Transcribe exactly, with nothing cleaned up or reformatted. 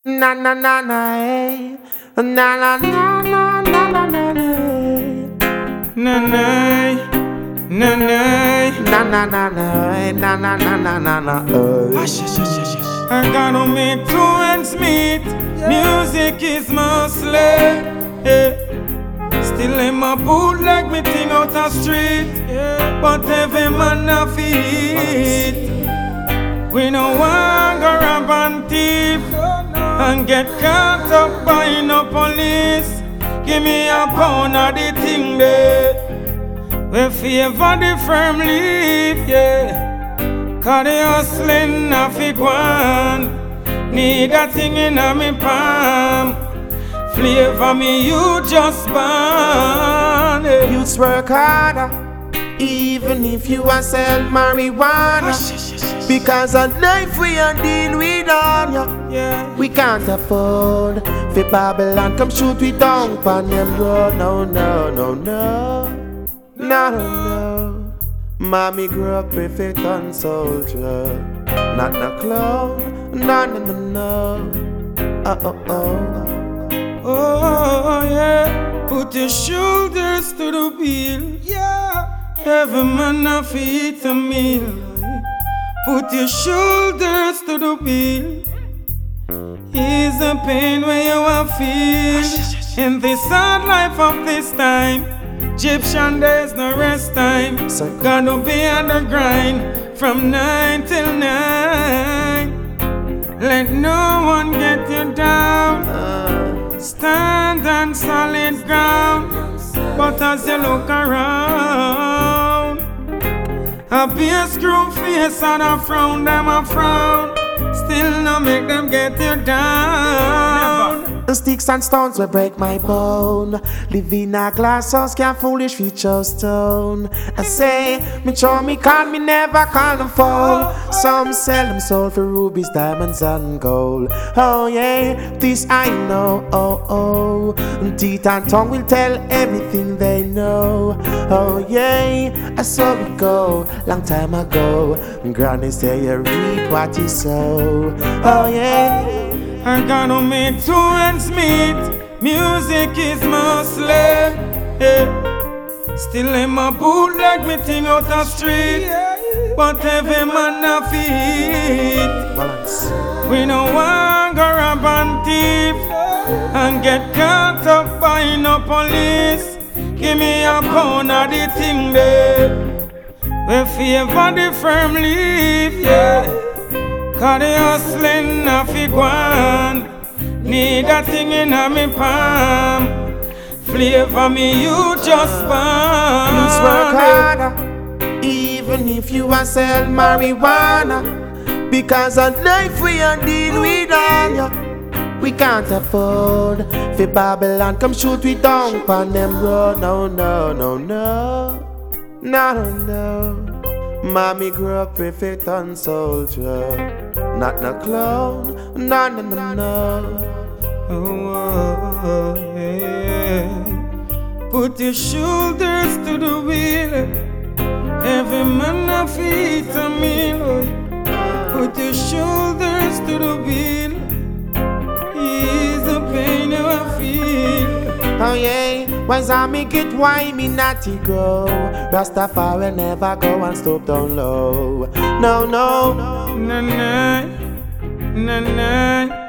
Na na na na eh. Na na na na na na na na Na na na na na na na na na na na na na na uh. I gotta make two ends meet. Music is my slave. Yeah. Still in my bootleg, me thing out the street. Yeah. But every man a feet. We no want go rob and thief and get caught up by no police. Give me a pound of the thing there. We favor the firm leaf, yeah. Cause the hustling a fi gwan. Need a thing in a me palm. Flavor me, you just born. Yeah. Youths work harder, even if you a sell marijuana. Because a life we a deal with on ya. Yeah. We can't afford for Babylon come shoot we down on them road. No, no, no, no, no, no, no. Mommy grew up with a gun soldier, not no clown. No, no, no, no. Uh oh oh. Oh yeah. Put your shoulders to the wheel. Yeah. Every man a fi eat a meal. Put your shoulders to the wheel. Ease the pain where you are feel. In this hard life of this time, Egyptian there's no rest time. Gotta be on the grind from nine till nine. Let no one get you down. Stand on solid ground. But as you look around, a be a screw face and a frown, them a frown. Still no make them get you down. Never. The sticks and stones will break my bone. Live in a glass house, can't foolish future stone. I say, me show me call me never call them fall. Some sell them soul for rubies, diamonds and gold. Oh yeah, this I know, oh oh. Teeth and tongue will tell everything they know. Oh yeah, I saw it go, long time ago. Granny say you reap what you sow. Oh yeah. I gotta make two ends meet. Music is my slave. Yeah. Still in my bootleg, me thing out the street. But every man a feet. Balance. We no want go rob and thief and get caught up by no police. Give me a pound of the thing there. We favor the firm leaf, yeah. Cause the hustling a fi gwan. Need a thing in a me palm. Flavor me, you just born. Youths work harder, even if you a sell marijuana. Because a life we a deal with on ya. We can't afford for Babylon come shoot we down on them road. No, no, no, no, no, no, no. Mommy grew up with a ton soldier, not no clown. No, no, no, no. Oh, oh, yeah. Put your shoulders to the wheel. Every man a feet a meal. Put your shoulders to the wheel. Ease the pain you a feel. Oh yeah, why's I make it why me natty go? Rastafari never go and stop down low. No, no, Na na, na na.